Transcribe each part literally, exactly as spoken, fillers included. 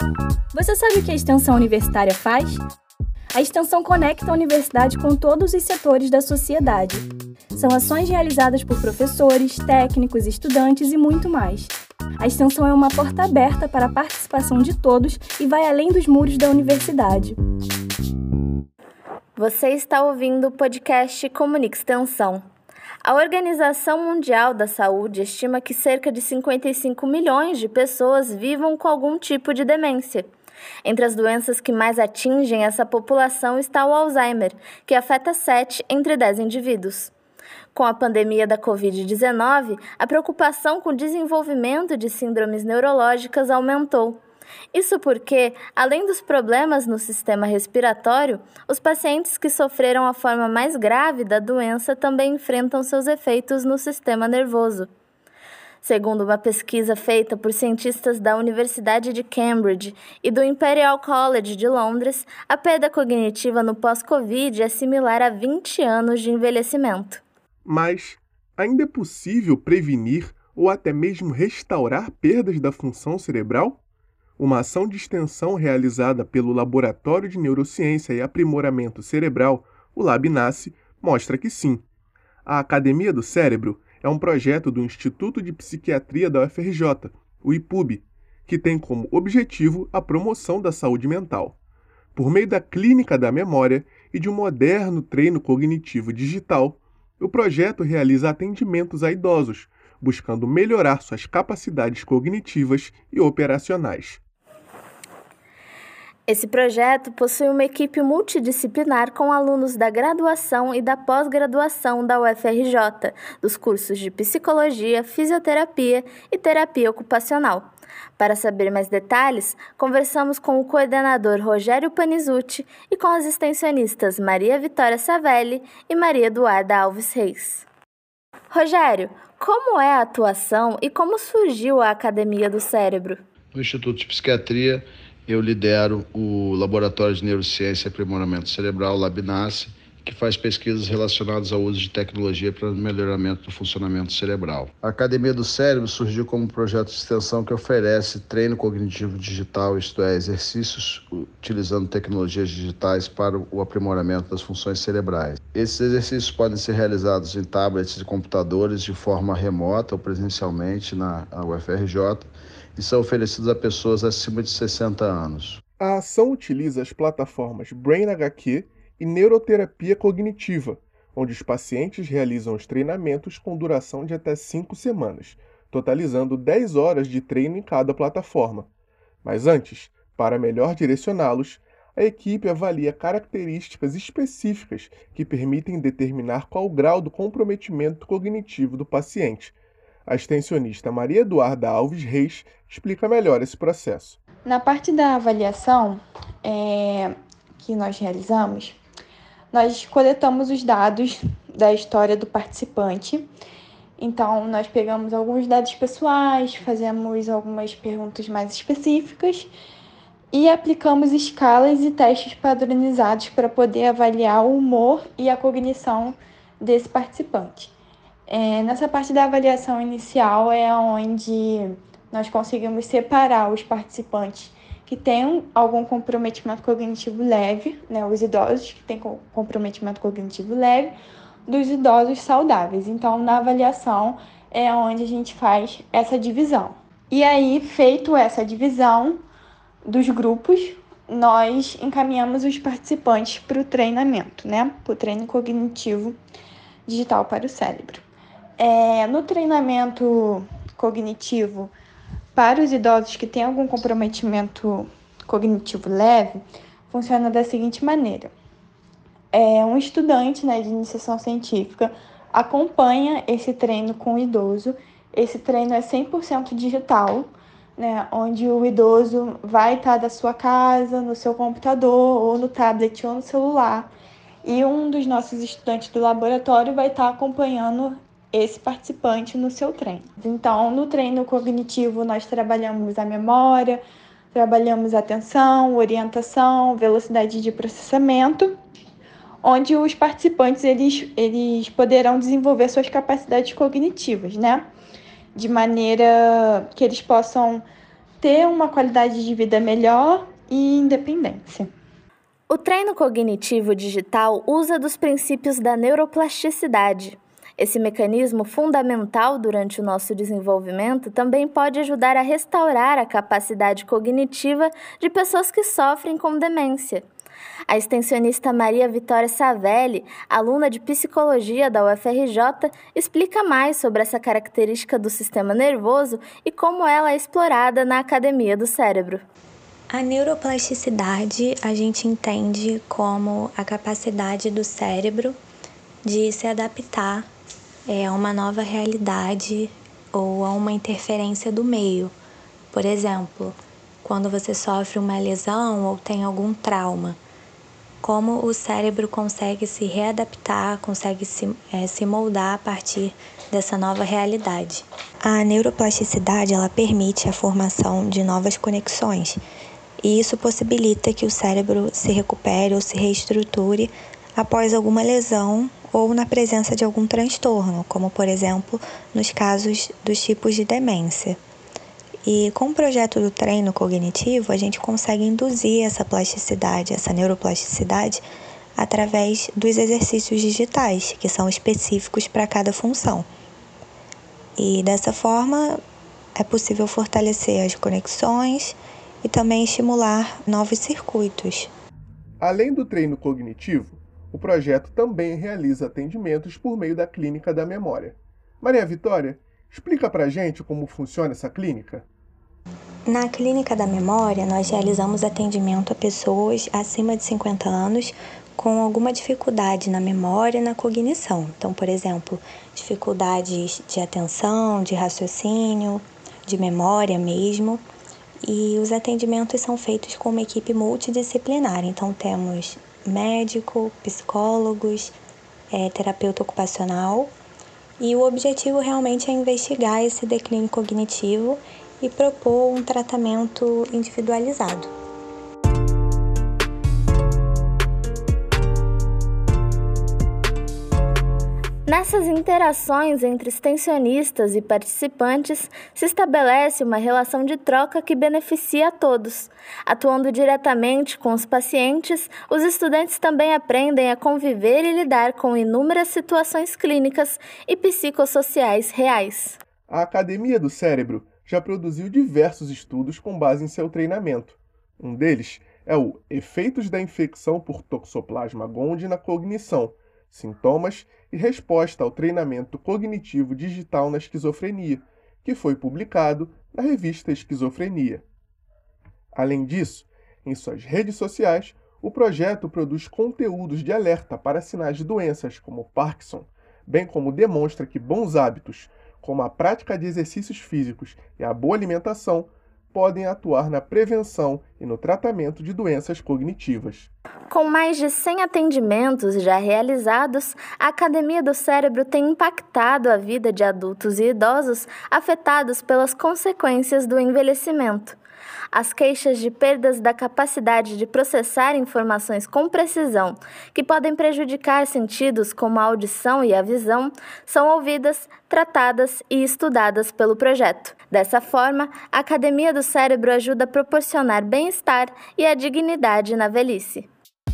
Você sabe o que a extensão universitária faz? A extensão conecta a universidade com todos os setores da sociedade. São ações realizadas por professores, técnicos, estudantes e muito mais. A extensão é uma porta aberta para a participação de todos e vai além dos muros da universidade. Você está ouvindo o podcast Comunica Extensão. A Organização Mundial da Saúde estima que cerca de cinquenta e cinco milhões de pessoas vivam com algum tipo de demência. Entre as doenças que mais atingem essa população está o Alzheimer, que afeta sete entre dez indivíduos. Com a pandemia da covid dezenove, a preocupação com o desenvolvimento de síndromes neurológicas aumentou. Isso porque, além dos problemas no sistema respiratório, os pacientes que sofreram a forma mais grave da doença também enfrentam seus efeitos no sistema nervoso. Segundo uma pesquisa feita por cientistas da Universidade de Cambridge e do Imperial College de Londres, a perda cognitiva no pós-Covid é similar a vinte anos de envelhecimento. Mas ainda é possível prevenir ou até mesmo restaurar perdas da função cerebral? Uma ação de extensão realizada pelo Laboratório de Neurociência e Aprimoramento Cerebral, o LabNace, mostra que sim. A Academia do Cérebro é um projeto do Instituto de Psiquiatria da U F R J, o I P U B, que tem como objetivo a promoção da saúde mental. Por meio da Clínica da Memória e de um moderno treino cognitivo digital, o projeto realiza atendimentos a idosos, buscando melhorar suas capacidades cognitivas e operacionais. Esse projeto possui uma equipe multidisciplinar com alunos da graduação e da pós-graduação da U F R J, dos cursos de Psicologia, Fisioterapia e Terapia Ocupacional. Para saber mais detalhes, conversamos com o coordenador Rogério Panizutti e com as extensionistas Maria Vitória Savelli e Maria Eduarda Alves Reis. Rogério, como é a atuação e como surgiu a Academia do Cérebro? No Instituto de Psiquiatria, eu lidero o Laboratório de Neurociência e Aprimoramento Cerebral, LabNace, que faz pesquisas relacionadas ao uso de tecnologia para o melhoramento do funcionamento cerebral. A Academia do Cérebro surgiu como um projeto de extensão que oferece treino cognitivo digital, isto é, exercícios utilizando tecnologias digitais para o aprimoramento das funções cerebrais. Esses exercícios podem ser realizados em tablets e computadores de forma remota ou presencialmente na U F R J e são oferecidos a pessoas acima de sessenta anos. A ação utiliza as plataformas BrainHQ e Neuroterapia Cognitiva, onde os pacientes realizam os treinamentos com duração de até cinco semanas, totalizando dez horas de treino em cada plataforma. Mas antes, para melhor direcioná-los, a equipe avalia características específicas que permitem determinar qual o grau do comprometimento cognitivo do paciente. A extensionista Maria Eduarda Alves Reis explica melhor esse processo. Na parte da avaliação é, que nós realizamos, nós coletamos os dados da história do participante. Então, nós pegamos alguns dados pessoais, fazemos algumas perguntas mais específicas e aplicamos escalas e testes padronizados para poder avaliar o humor e a cognição desse participante. É, nessa parte da avaliação inicial é onde nós conseguimos separar os participantes que têm algum comprometimento cognitivo leve, né, os idosos que têm comprometimento cognitivo leve, dos idosos saudáveis. Então, na avaliação é onde a gente faz essa divisão. E aí, feito essa divisão dos grupos, nós encaminhamos os participantes para o treinamento, né, para o treino cognitivo digital para o cérebro. É, no treinamento cognitivo para os idosos que têm algum comprometimento cognitivo leve, funciona da seguinte maneira. É, um estudante, né, de iniciação científica acompanha esse treino com o idoso. Esse treino é cem por cento digital, né, onde o idoso vai estar da sua casa, no seu computador, ou no tablet, ou no celular. E um dos nossos estudantes do laboratório vai estar acompanhando esse participante no seu treino. Então, no treino cognitivo, nós trabalhamos a memória, trabalhamos a atenção, orientação, velocidade de processamento, onde os participantes eles, eles poderão desenvolver suas capacidades cognitivas, né? De maneira que eles possam ter uma qualidade de vida melhor e independência. O treino cognitivo digital usa dos princípios da neuroplasticidade. Esse mecanismo fundamental durante o nosso desenvolvimento também pode ajudar a restaurar a capacidade cognitiva de pessoas que sofrem com demência. A extensionista Maria Vitória Savelli, aluna de psicologia da U F R J, explica mais sobre essa característica do sistema nervoso e como ela é explorada na Academia do Cérebro. A neuroplasticidade a gente entende como a capacidade do cérebro de se adaptar é, a uma nova realidade ou a uma interferência do meio. Por exemplo, quando você sofre uma lesão ou tem algum trauma, como o cérebro consegue se readaptar, consegue se, é, se moldar a partir dessa nova realidade. A neuroplasticidade ela permite a formação de novas conexões e isso possibilita que o cérebro se recupere ou se reestruture após alguma lesão ou na presença de algum transtorno, como por exemplo nos casos dos tipos de demência. E com o projeto do treino cognitivo, a gente consegue induzir essa plasticidade, essa neuroplasticidade, através dos exercícios digitais, que são específicos para cada função. E dessa forma, é possível fortalecer as conexões e também estimular novos circuitos. Além do treino cognitivo, o projeto também realiza atendimentos por meio da Clínica da Memória. Maria Vitória, explica pra gente como funciona essa clínica. Na Clínica da Memória, nós realizamos atendimento a pessoas acima de cinquenta anos com alguma dificuldade na memória e na cognição. Então, por exemplo, dificuldades de atenção, de raciocínio, de memória mesmo. E os atendimentos são feitos com uma equipe multidisciplinar. Então, temos médico, psicólogos, é, terapeuta ocupacional. E o objetivo realmente é investigar esse declínio cognitivo e propor um tratamento individualizado. Nessas interações entre extensionistas e participantes, se estabelece uma relação de troca que beneficia a todos. Atuando diretamente com os pacientes, os estudantes também aprendem a conviver e lidar com inúmeras situações clínicas e psicossociais reais. A Academia do Cérebro já produziu diversos estudos com base em seu treinamento. Um deles é o Efeitos da Infecção por Toxoplasma gondii na Cognição, Sintomas e Resposta ao Treinamento Cognitivo Digital na Esquizofrenia, que foi publicado na revista Esquizofrenia. Além disso, em suas redes sociais, o projeto produz conteúdos de alerta para sinais de doenças como Parkinson, bem como demonstra que bons hábitos, como a prática de exercícios físicos e a boa alimentação, podem atuar na prevenção e no tratamento de doenças cognitivas. Com mais de cem atendimentos já realizados, a Academia do Cérebro tem impactado a vida de adultos e idosos afetados pelas consequências do envelhecimento. As queixas de perdas da capacidade de processar informações com precisão, que podem prejudicar sentidos como a audição e a visão, são ouvidas, tratadas e estudadas pelo projeto. Dessa forma, a Academia do Cérebro ajuda a proporcionar bem-estar e a dignidade na velhice.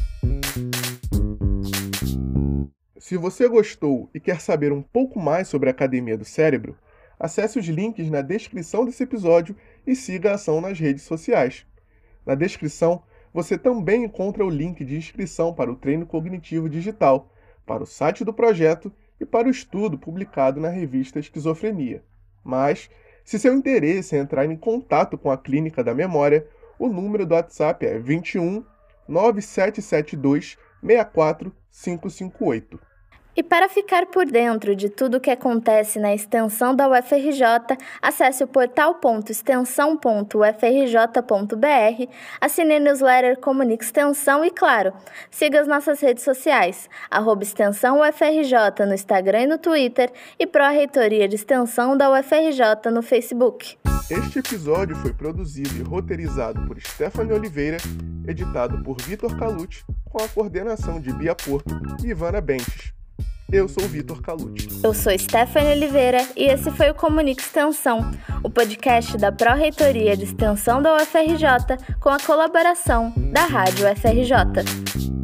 Se você gostou e quer saber um pouco mais sobre a Academia do Cérebro, acesse os links na descrição desse episódio e siga a ação nas redes sociais. Na descrição, você também encontra o link de inscrição para o treino cognitivo digital, para o site do projeto e para o estudo publicado na revista Esquizofrenia. Mas, se seu interesse é entrar em contato com a Clínica da Memória, o número do WhatsApp é vinte e um, nove sete sete dois, seis quatro cinco cinco oito. E para ficar por dentro de tudo o que acontece na extensão da U F R J, acesse o portal ponto extensão ponto u f r j ponto b r, assine a newsletter Comunique Extensão e, claro, siga as nossas redes sociais, arroba extensão U F R J no Instagram e no Twitter e Pró-Reitoria de Extensão da U F R J no Facebook. Este episódio foi produzido e roteirizado por Stephanie Oliveira, editado por Vitor Calucci, com a coordenação de Bia Porto e Ivana Bentes. Eu sou o Vitor Calucci. Eu sou Stephanie Oliveira e esse foi o Comunique Extensão, o podcast da Pró-Reitoria de Extensão da U F R J com a colaboração da Rádio U F R J.